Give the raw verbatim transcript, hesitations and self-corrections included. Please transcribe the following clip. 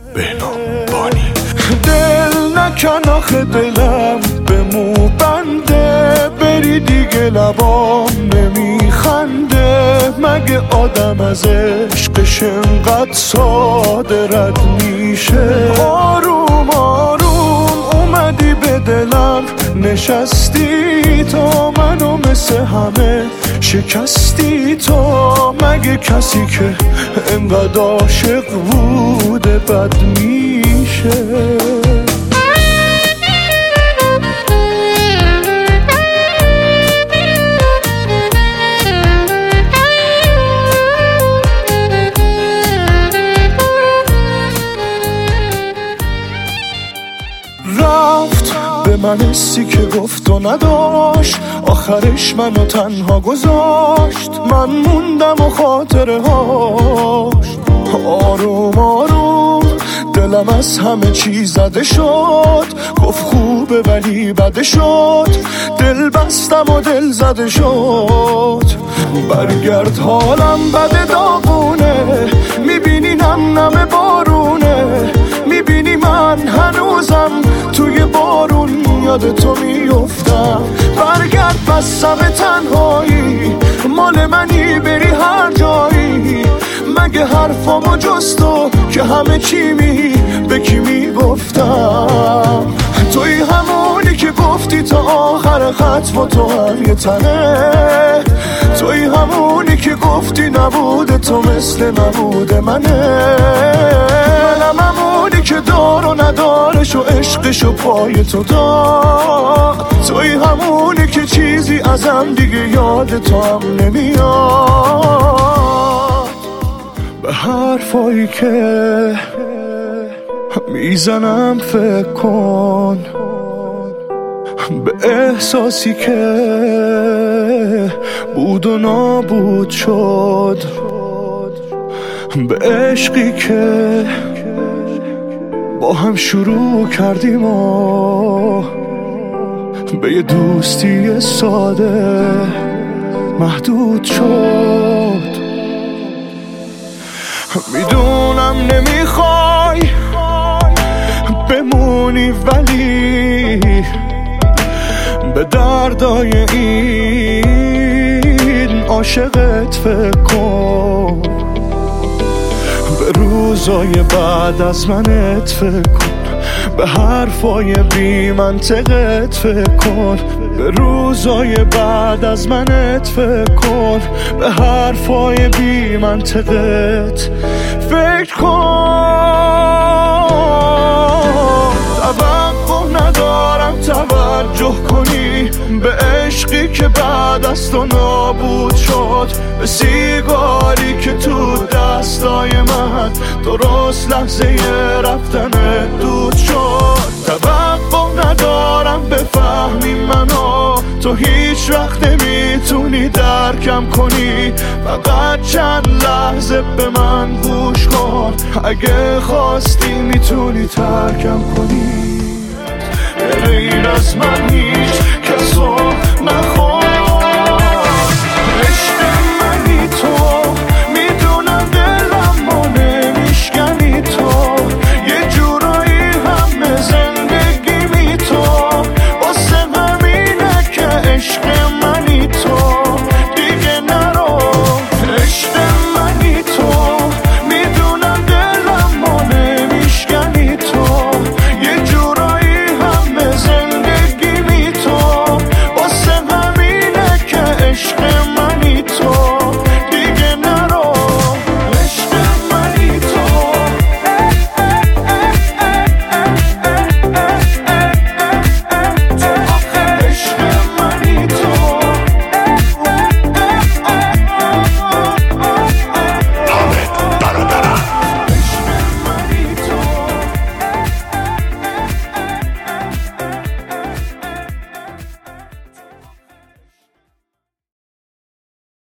بهنام بانی. دل نکن آخه دلم به مو بنده، بری دیگه لبام نمیخنده. مگه آدم از عشقش انقدر ساده رد میشه؟ آروم آروم اومدی به دلم نشستی، تا منو مثل همه شکستی. تو مگه کسی که انقدر عاشق بوده بد میشه؟ رفت به من حسی که گفت و نداشت، آخرش منو تنها گذاشت. من موندم و خاطره هاش. آروم آروم دلم از همه چی زده شد، گفت خوبه ولی بده شد. دل بستم و دل زده شد. برگرد حالم بده داغونه، میبینی نم نم بارونه. میبینی من هنوزم توی بارون یاد تو میفتم. برگرد بس همه تنهایی، مال منی بری هر جایی. مگه حرفامو جز تو که همه چی می به کی میگفتم؟ توی همونی که گفتی تا آخر خط با تو هم یه تنه. توی همونی که گفتی نبوده تو مثل نبوده منه. منم همونی که دار و ندارش و عشقش و پای تو داد. توی همونی که چیزی ازم دیگه یاد تو هم نمیاد. به حرفایی که میزنم فکر کن، به احساسی که بود و نابود شد، به عشقی که با هم شروع کردیم و به یه دوستی ساده محدود شد. میدونم نمیخوای بمونی ولی به دردای این عاشقت فکر کن. به روزای بعد از منت فکر کن، به حرفای بی منطقت فکر کن. به روزای بعد از منت فکر کن، به حرفای بی منطقت فکر کن. توقع ندارم توجه کنی به عشقی که بعد از تو نابود شد، به سیگاری که تو دستای من درست لحظه رفتن دود شد. توقع ندارم بفهمی منو، تو هیچ وقت نمیتونی درکم کنی. فقط چند لحظه به من گوش کن، اگه خواستی میتونی ترکم کنی. غیر از من هیچ کسو نخواد. عشق منی تو، میدونم دلم ما نمیشکنی تو. یه جورایی همه زندگیمی تو، واسه همینه که عشق منی تو دیگه نرو. عشق منی تو، میدونم دلم ما نمیشکنی تو. یه جورایی همه زندگیمی تو، واسه همینه که عشق منی تو